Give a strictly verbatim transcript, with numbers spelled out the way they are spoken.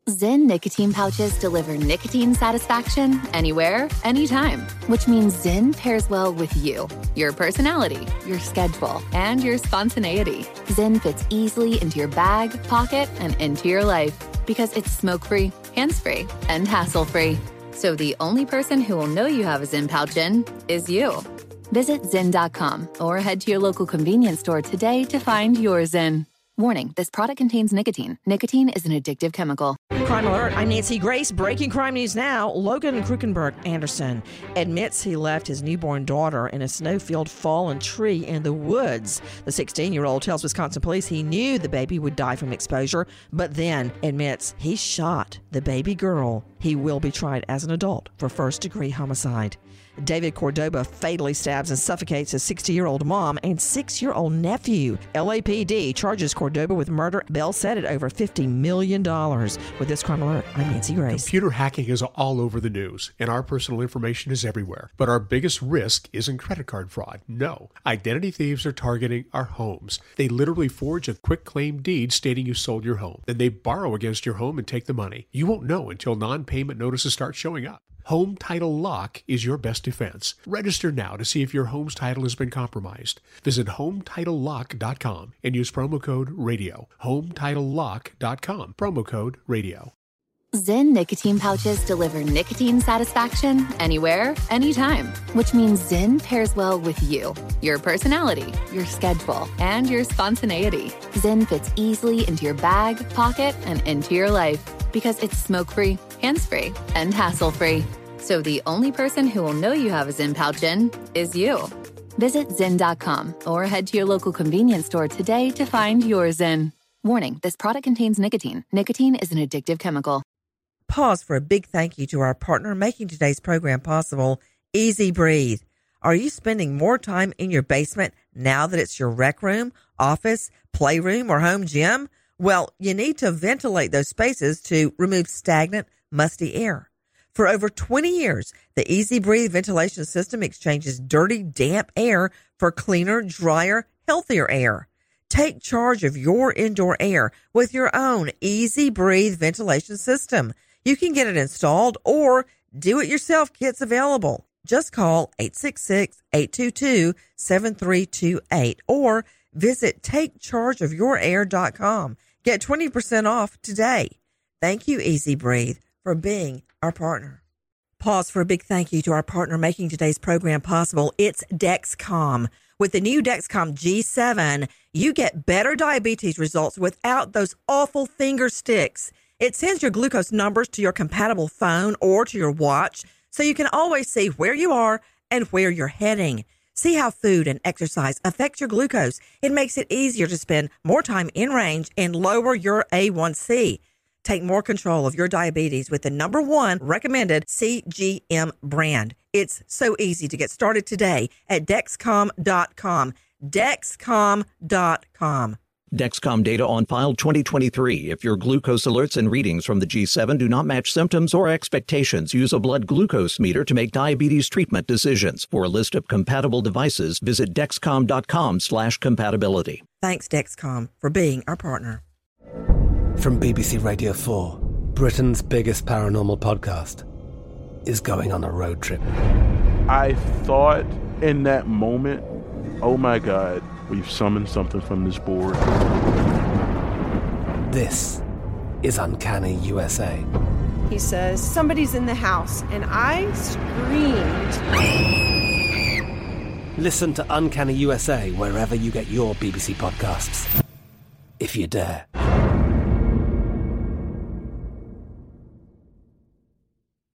Zyn nicotine pouches deliver nicotine satisfaction anywhere, anytime, which means Zyn pairs well with you, your personality, your schedule, and your spontaneity. Zyn fits easily into your bag, pocket, and into your life because it's smoke-free, hands-free, and hassle-free. So the only person who will know you have a Zyn pouch in is you. Visit Zyn dot com or head to your local convenience store today to find your Zyn. Warning, this product contains nicotine. Nicotine is an addictive chemical. Crime Alert, I'm Nancy Grace. Breaking crime news now. Logan Krukenberg Anderson admits he left his newborn daughter in a snow-filled fallen tree in the woods. The sixteen-year-old tells Wisconsin police he knew the baby would die from exposure, but then admits he shot the baby girl. He will be tried as an adult for first-degree homicide. David Cordoba fatally stabs and suffocates his sixty-year-old mom and six-year-old nephew. L A P D charges Cordoba with murder, bail set at over fifty million dollars. With this Crime Alert, I'm Nancy Grace. Computer hacking is all over the news, and our personal information is everywhere. But our biggest risk isn't credit card fraud. No. Identity thieves are targeting our homes. They literally forge a quick claim deed stating you sold your home. Then they borrow against your home and take the money. You won't know until non-payment notices start showing up. Home Title Lock is your best defense. Register now to see if your home's title has been compromised. Visit home title lock dot com and use promo code RADIO. home title lock dot com, promo code RADIO. Zyn nicotine pouches deliver nicotine satisfaction anywhere, anytime, which means Zyn pairs well with you, your personality, your schedule, and your spontaneity. Zyn fits easily into your bag, pocket, and into your life because it's smoke-free, hands-free, and hassle-free. So the only person who will know you have a Zyn pouch in is you. Visit Zyn dot com or head to your local convenience store today to find your Zyn. Warning, this product contains nicotine. Nicotine is an addictive chemical. Pause for a big thank you to our partner making today's program possible, Easy Breathe. Are you spending more time in your basement now that it's your rec room, office, playroom, or home gym? Well, you need to ventilate those spaces to remove stagnant, musty air. For over twenty years, the Easy Breathe ventilation system exchanges dirty, damp air for cleaner, drier, healthier air. Take charge of your indoor air with your own Easy Breathe ventilation system. You can get it installed or do-it-yourself kits available. Just call eight six six, eight two two, seven three two eight or visit take charge of your air dot com. Get twenty percent off today. Thank you, Easy Breathe, for being our partner. Pause for a big thank you to our partner making today's program possible. It's Dexcom. With the new Dexcom G seven, you get better diabetes results without those awful finger sticks. It sends your glucose numbers to your compatible phone or to your watch, so you can always see where you are and where you're heading. See how food and exercise affect your glucose. It makes it easier to spend more time in range and lower your A one C. Take more control of your diabetes with the number one recommended C G M brand. It's so easy to get started today at Dexcom dot com. Dexcom dot com. Dexcom data on file twenty twenty-three. If your glucose alerts and readings from the G seven do not match symptoms or expectations, use a blood glucose meter to make diabetes treatment decisions. For a list of compatible devices, visit Dexcom dot com slash compatibility. Thanks, Dexcom, for being our partner. From B B C Radio four, Britain's biggest paranormal podcast is going on a road trip. I thought in that moment, oh my God, we've summoned something from this board. This is Uncanny U S A. He says, somebody's in the house, and I screamed. Listen to Uncanny U S A wherever you get your B B C podcasts, if you dare.